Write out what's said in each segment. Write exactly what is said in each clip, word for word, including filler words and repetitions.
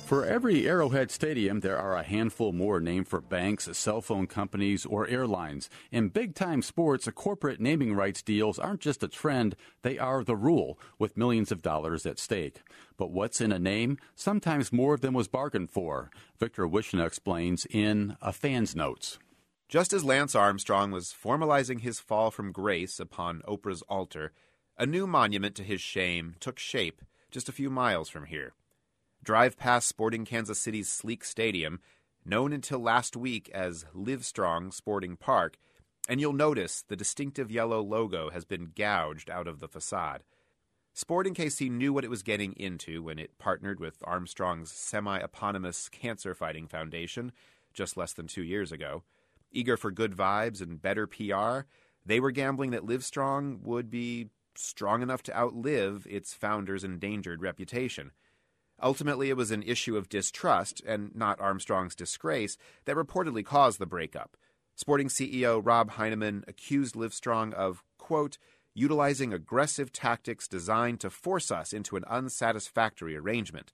For every Arrowhead Stadium, there are a handful more named for banks, cell phone companies, or airlines. In big-time sports, corporate naming rights deals aren't just a trend, they are the rule, with millions of dollars at stake. But what's in a name? Sometimes more than was bargained for. Victor Wishna explains in A Fan's Notes. Just as Lance Armstrong was formalizing his fall from grace upon Oprah's altar, a new monument to his shame took shape just a few miles from here. Drive past Sporting Kansas City's sleek stadium, known until last week as Livestrong Sporting Park, and you'll notice the distinctive yellow logo has been gouged out of the facade. Sporting K C knew what it was getting into when it partnered with Armstrong's semi-eponymous cancer-fighting foundation just less than two years ago. Eager for good vibes and better P R, they were gambling that Livestrong would be strong enough to outlive its founder's endangered reputation. Ultimately, it was an issue of distrust, and not Armstrong's disgrace, that reportedly caused the breakup. Sporting C E O Rob Heinemann accused Livestrong of, quote, utilizing aggressive tactics designed to force us into an unsatisfactory arrangement.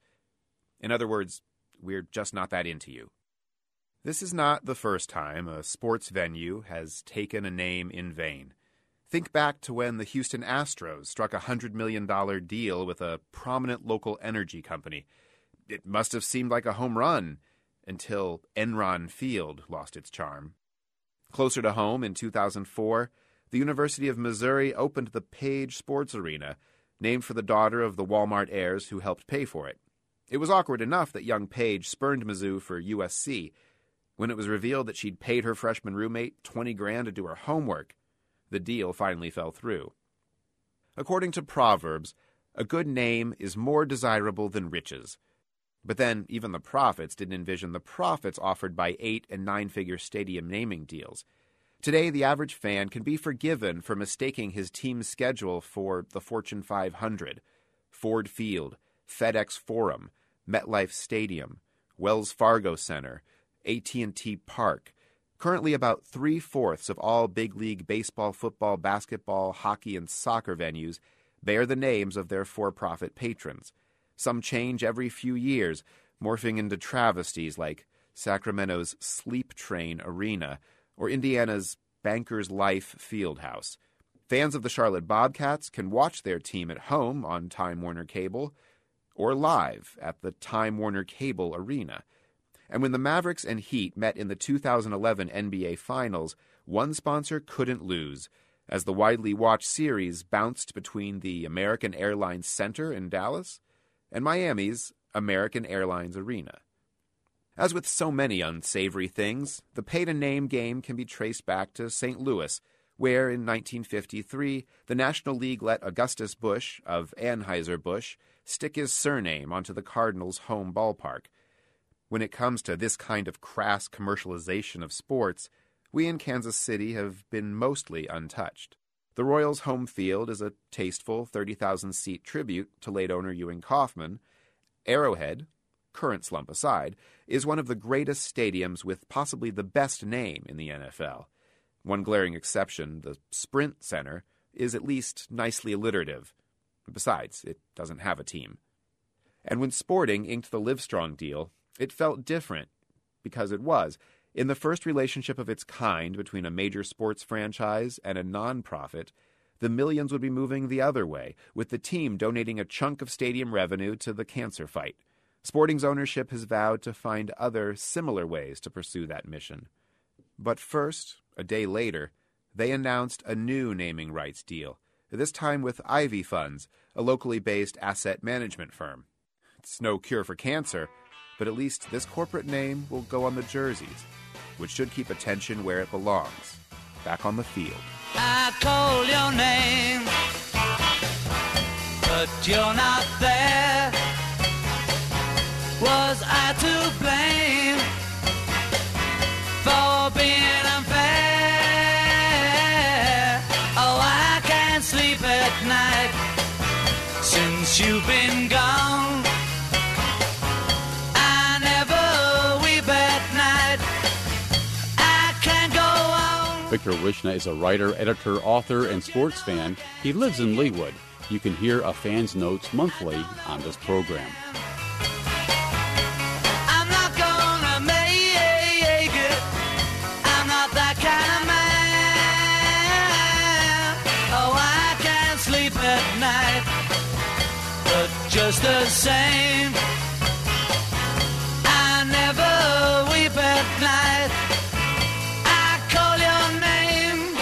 In other words, we're just not that into you. This is not the first time a sports venue has taken a name in vain. Think back to when the Houston Astros struck a one hundred million dollars deal with a prominent local energy company. It must have seemed like a home run until Enron Field lost its charm. Closer to home, in two thousand four, the University of Missouri opened the Page Sports Arena, named for the daughter of the Walmart heirs who helped pay for it. It was awkward enough that young Page spurned Mizzou for U S C. When it was revealed that she'd paid her freshman roommate twenty grand to do her homework, the deal finally fell through. According to Proverbs, a good name is more desirable than riches. But then even the prophets didn't envision the profits offered by eight- and nine-figure stadium naming deals. Today, the average fan can be forgiven for mistaking his team's schedule for the Fortune five hundred, Ford Field, FedEx Forum, MetLife Stadium, Wells Fargo Center, A T and T Park. Currently, about three-fourths of all big league baseball, football, basketball, hockey, and soccer venues bear the names of their for-profit patrons. Some change every few years, morphing into travesties like Sacramento's Sleep Train Arena or Indiana's Bankers Life Fieldhouse. Fans of the Charlotte Bobcats can watch their team at home on Time Warner Cable or live at the Time Warner Cable Arena. And when the Mavericks and Heat met in the two thousand eleven N B A Finals, one sponsor couldn't lose, as the widely watched series bounced between the American Airlines Center in Dallas and Miami's American Airlines Arena. As with so many unsavory things, the pay-to-name game can be traced back to Saint Louis, where in nineteen fifty-three, the National League let Augustus Busch of Anheuser-Busch stick his surname onto the Cardinals' home ballpark. When it comes to this kind of crass commercialization of sports, we in Kansas City have been mostly untouched. The Royals' home field is a tasteful thirty thousand seat tribute to late owner Ewing Kauffman. Arrowhead, current slump aside, is one of the greatest stadiums with possibly the best name in the N F L. One glaring exception, the Sprint Center, is at least nicely alliterative. Besides, it doesn't have a team. And when Sporting inked the Livestrong deal, it felt different, because it was. In the first relationship of its kind between a major sports franchise and a non-profit, the millions would be moving the other way, with the team donating a chunk of stadium revenue to the cancer fight. Sporting's ownership has vowed to find other similar ways to pursue that mission. But first, a day later, they announced a new naming rights deal, this time with Ivy Funds, a locally based asset management firm. It's no cure for cancer, but at least this corporate name will go on the jerseys, which should keep attention where it belongs, back on the field. I call your name, but you're not there. Was I to blame for being unfair? Oh, I can't sleep at night since you've been gone. Victor Wishna is a writer, editor, author, and sports fan. He lives in Leawood. You can hear A Fan's Notes monthly on this program. just the same. I never weep at night. I call your name.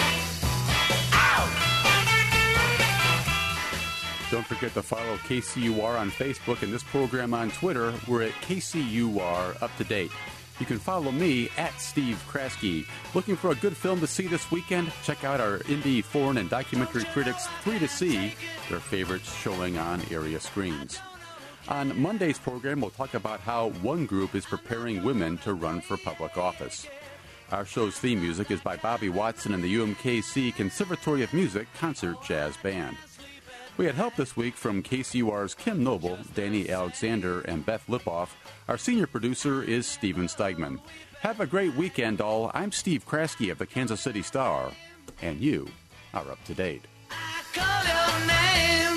Ow! Don't forget to follow K C U R on Facebook and this program on Twitter. We're at K C U R Up to Date. You can follow me at Steve Kraske. Looking for a good film to see this weekend? Check out our indie, foreign, and documentary critics' Three to See, their favorites showing on area screens. On Monday's program, we'll talk about how one group is preparing women to run for public office. Our show's theme music is by Bobby Watson and the U M K C Conservatory of Music Concert Jazz Band. We had help this week from K C U R's Kim Noble, Danny Alexander, and Beth Lipoff. Our senior producer is Steven Steigman. Have a great weekend, all. I'm Steve Kraske of the Kansas City Star, and you are up to date. I call your name.